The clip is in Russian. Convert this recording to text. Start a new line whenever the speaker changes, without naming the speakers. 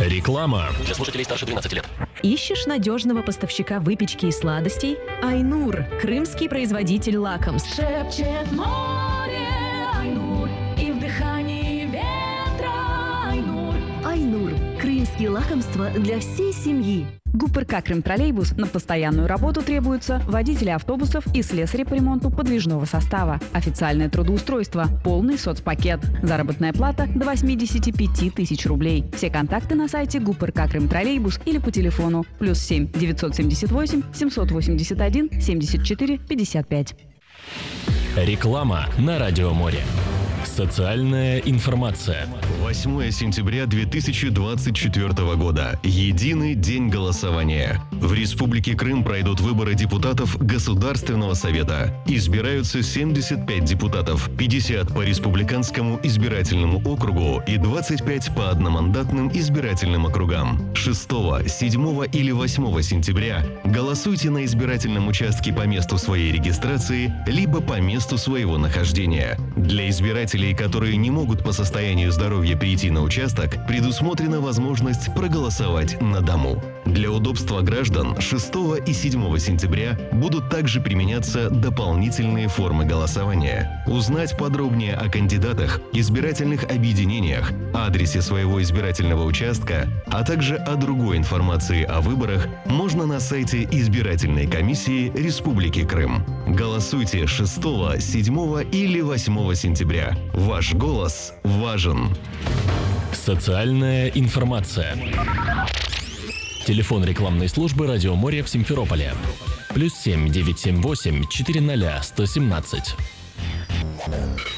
Реклама.
Для слушателей старше 12 лет.
Ищешь надежного поставщика выпечки и сладостей? Айнур – крымский производитель лакомств.
Шепчет море Айнур, и в дыхании ветра Айнур.
Айнур – крымские лакомства для всей семьи.
ГУПРК «Крымтроллейбус» на постоянную работу требуются водители автобусов и слесари по ремонту подвижного состава. Официальное трудоустройство, полный соцпакет. Заработная плата до 85 тысяч рублей. Все контакты на сайте ГУПРК «Крымтроллейбус» или по телефону +7 978 781 74 55.
Реклама на Радио Море. Социальная информация.
8 сентября 2024 года. Единый день голосования. В Республике Крым пройдут выборы депутатов Государственного совета. Избираются 75 депутатов, 50 по Республиканскому избирательному округу и 25 по одномандатным избирательным округам. 6, 7 или 8 сентября голосуйте на избирательном участке по месту своей регистрации, либо по месту своего нахождения. Для избирателей, которые не могут по состоянию здоровья прийти на участок, предусмотрена возможность проголосовать на дому. Для удобства граждан 6 и 7 сентября будут также применяться дополнительные формы голосования. Узнать подробнее о кандидатах, избирательных объединениях, адресе своего избирательного участка, а также о другой информации о выборах можно на сайте избирательной комиссии Республики Крым. Голосуйте 6, 7 или 8 сентября. Ваш голос важен.
Социальная информация. Телефон рекламной службы «Радио Море» в Симферополе. +7 978 400 117.